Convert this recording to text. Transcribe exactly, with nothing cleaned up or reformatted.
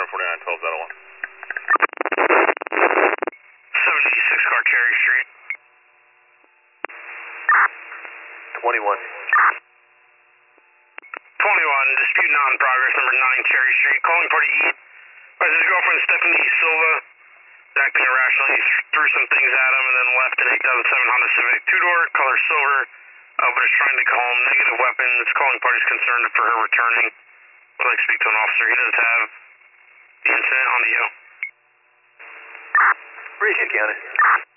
forty-nine twelve Delta one. seventy-six car Cherry Street. twenty-one. twenty-one, dispute not in progress, number nine Cherry Street. Calling party E. As his girlfriend Stephanie Silva, acting irrationally, threw some things at him and then left an eight thousand seven Honda Civic two-door, color silver, uh, but is trying to call him negative weapons. Calling party's concerned for her returning. Would like to speak to an officer. He does have the incident on the U. Region County.